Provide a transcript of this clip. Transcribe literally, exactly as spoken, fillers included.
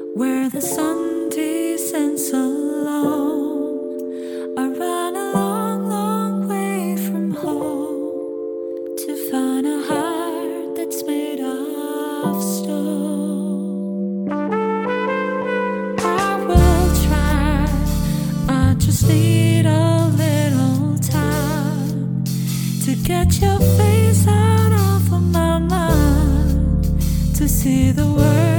where the sun descends alone. I ran a long, long way from home to find a heart that's made of stone. I will try, I just need a little time to get your face out of my mind, to see the world